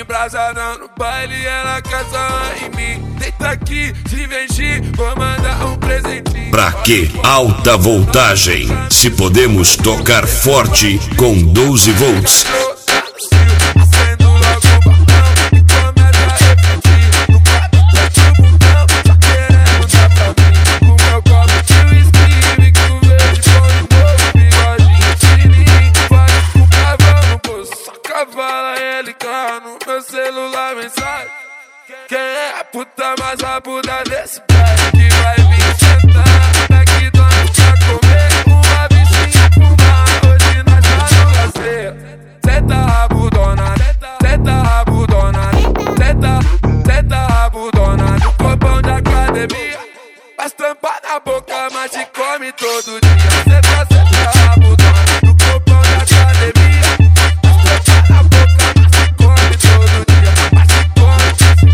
embrasada no baile, ela quer só em mim. Deita aqui, se venci, vou mandar um presentinho. Pra que alta voltagem, se podemos tocar forte com 12 volts? Acendo logo o balão e começa a repetir. No quadro do bundão, só querendo dar pra mim. Com meu copo de whisky, bico verde, põe um novo bigodinho fininho. Pode ficar, vamos pô, só cavala ele carro no meu celular, mensagem. Quem é a puta mais rabuda desse baile que vai vir sentar no McDonald's pra comer uma bichinha fumar? Hoje nós tá no lazer. Senta rabudona, senta rabudona, senta rabudona no copão de academia. Faz tampa na boca, mas te come todo dia. Senta rabudona no copão de academia. Faz tampa na boca, mas te come todo dia. Mas te come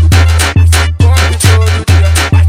todo dia. Mas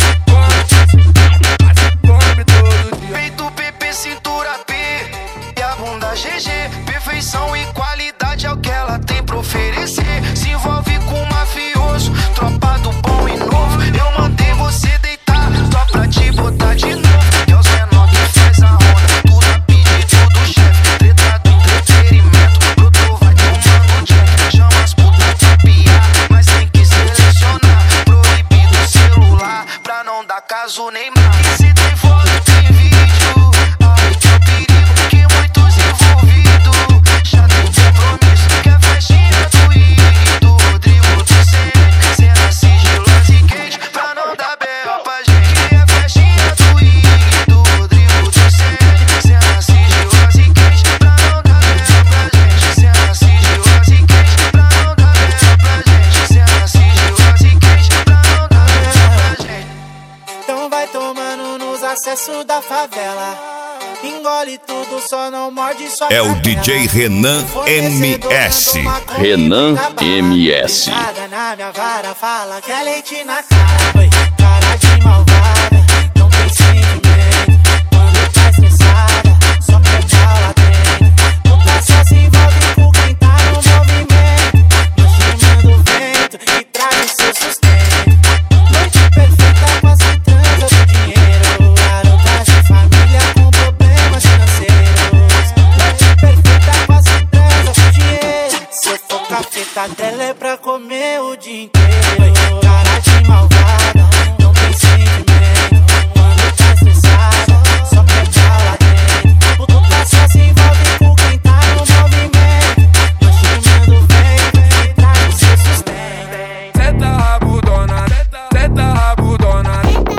te come todo dia. Peito PP, cintura P e a bunda GG. Perfeição e qualidade é o que ela tem pra oferecer. Se envolve com mafioso, tropa do bom e novo. Eu mandei você deitar só pra te botar de novo. É os menor que faz a onda, tudo a pedido do chefe. Treta do entretenimento, brotou vai tomando jack. Chama as putas pra piar, mas tem que selecionar. Proibido o celular pra não dar caso nem mais. E se tem foto, tem vídeo, ai que é o perigo que muitos envolvidos já tem compromisso. Que é festinha do Ito, Rodrigo do Senna, cena sigilosa e quente pra não dar B.O. pra gente. Que é festinha do Ito, Rodrigo do Senna, cena sigilosa e quente pra não dar B.O. pra gente. Cena sigilosa e quente pra não dar B.O. pra gente. Cena sigilosa e quente pra não dar B.O. pra gente. Então vai tomando nos acessos da favela. Engole tudo, só não morde sua É o canela. DJ Renan MS. Renan MS. Na minha vara fala que é leite na cara. Oi, cara de malvada, não tem sentimento. Quando tá estressada, só quer bala dentro. Nunca só se envolve com quem tá no movimento. Mas chamando o vento e traz o seu sustento. Noite perfeita, quase transa do dinheiro. Garotas de família com problemas financeiros. Noite perfeita, quase transa do dinheiro. Se eu for cafeta, dela é pra comer o dia inteiro. Cara de malvada, não tem sentimento. Quando tá estressada, só quer bala dentro. Tu tá só se envolve com quem tá no movimento. Mas chamando o vento e traz o seu sustento. Senta rabudona, senta rabudona,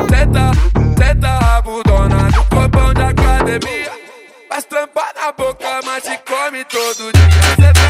senta rabudona no copão de academia. Faz tampa na boca, mas te come todo dia.